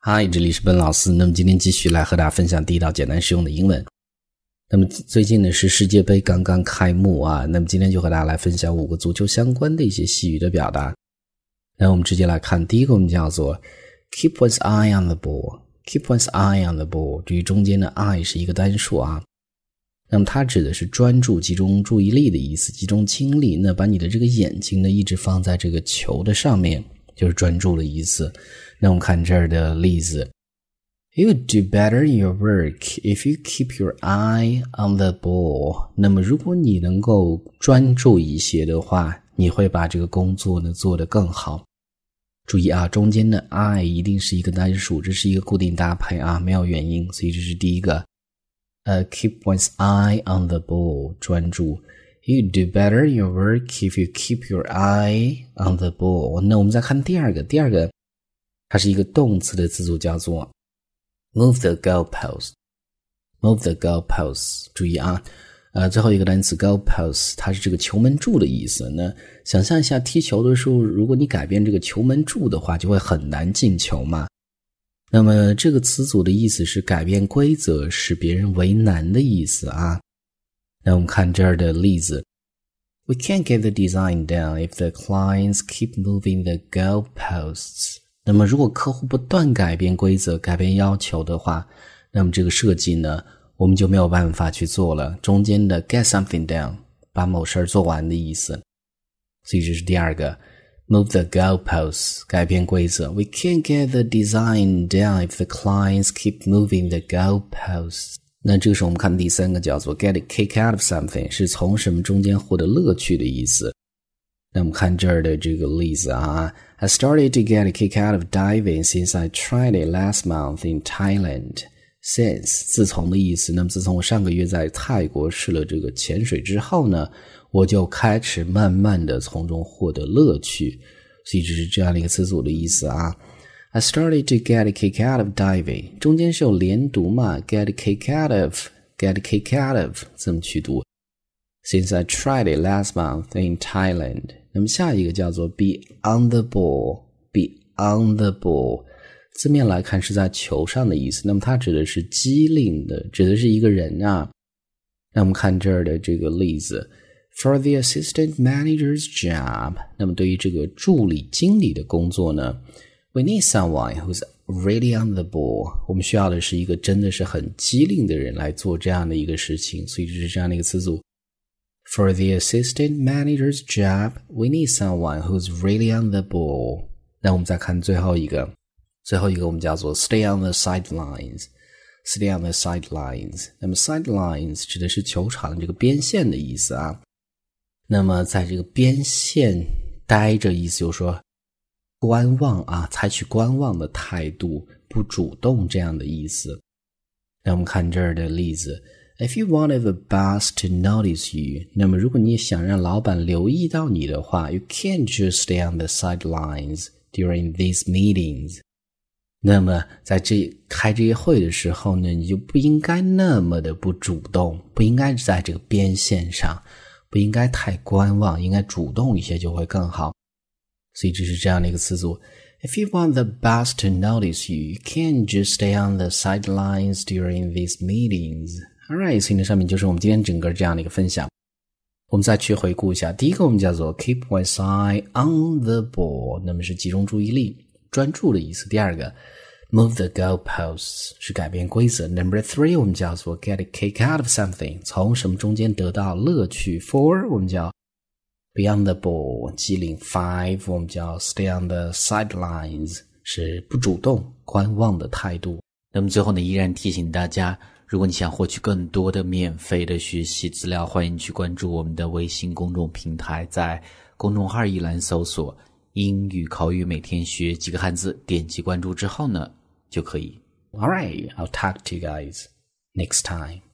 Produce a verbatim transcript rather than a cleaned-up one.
嗨，这里是本老师。那么今天继续来和大家分享第一道简单实用的英文。那么最近呢是世界杯刚刚开幕啊，那么今天就和大家来分享五个足球相关的一些细语的表达。那我们直接来看第一个，我们叫做 keep one's eye on the ball。 keep one's eye on the ball， 至于中间的 eye 是一个单数啊，那么它指的是专注、集中注意力的意思，集中精力，那把你的这个眼睛呢一直放在这个球的上面，就是专注的意思。那我们看这儿的例子， You would do better in your work if you keep your eye on the ball。 那么如果你能够专注一些的话，你会把这个工作呢做得更好。注意啊，中间的 eye 一定是一个单数，这是一个固定搭配啊，没有元音，所以这是第一个。呃、uh, keep one's eye on the ball， 专注。You do better in your work if you keep your eye on the ball。 那我们再看第二个，第二个它是一个动词的词组，叫做 move the goalpost。 move the goalpost， 注意啊，呃，最后一个单词 goalpost 它是这个球门柱的意思。那想象一下踢球的时候，如果你改变这个球门柱的话，就会很难进球嘛。那么这个词组的意思是改变规则，使别人为难的意思啊。那我们看这儿的例子， We can't get the design down if the clients keep moving the goalposts。 那么如果客户不断改变规则，改变要求的话，那么这个设计呢我们就没有办法去做了。中间的 get something down 把某事儿做完的意思，所以这是第二个 move the goalposts， 改变规则。 We can't get the design down if the clients keep moving the goalposts。 那这个时候我们看第三个叫做 get a kick out of something， 是从什么中间获得乐趣的意思。那我们看这儿的这个例子啊， I started to get a kick out of diving since I tried it last month in Thailand。 Since 自从的意思，那么自从我上个月在泰国试了这个潜水之后呢，我就开始慢慢的从中获得乐趣，所以这是这样的一个词组的意思啊。I started to get a kick out of diving， 中间是有连读嘛， get a kick out of get a kick out of 这么去读。 Since I tried it last month in Thailand。 那么下一个叫做 be on the ball， be on the ball字面来看是在球上的意思，那么它指的是机灵的，指的是一个人啊。那我们看这儿的这个例子， For the assistant manager's job， 那么对于这个助理经理的工作呢， We need someone who's really on the ball， 我们需要的是一个真的是很机灵的人来做这样的一个事情，所以这是这样的一个词组。For the assistant manager's job, we need someone who's really on the ball。 那我们再看最后一个，最后一个我们叫做 stay on the sidelines。 stay on the sidelines， 那么 sidelines 指的是球场这个边线的意思啊。那么在这个边线待着，意思就是说观望啊，采取观望的态度，不主动这样的意思。那我们看这儿的例子， If you wanted the boss to notice you， 那么如果你想让老板留意到你的话， You can't just stay on the sidelines during these meetings。 那么在这开这些会的时候呢，你就不应该那么的不主动，不应该在这个边线上，不应该太观望，应该主动一些就会更好。所以这是这样的一个词组， If you want the boss to notice you, you can't just stay on the sidelines during these meetings。 Alright， 所以呢上面就是我们今天整个这样的一个分享。我们再去回顾一下，第一个我们叫做 keep one's eye on the ball， 那么是集中注意力，专注的意思。第二个 move the goalposts 是改变规则。 Number three 我们叫做 get a kick out of something， 从什么中间得到乐趣。 Four 我们叫 be on the ball， 机灵。 Five 我们叫 stay on the sidelines， 是不主动观望的态度。那么最后呢，依然提醒大家，如果你想获取更多的免费的学习资料，欢迎去关注我们的微信公众平台，在公众号一栏搜索英语口语每天学几个汉字，点击关注之后呢就可以。 Alright, I'll talk to you guys next time.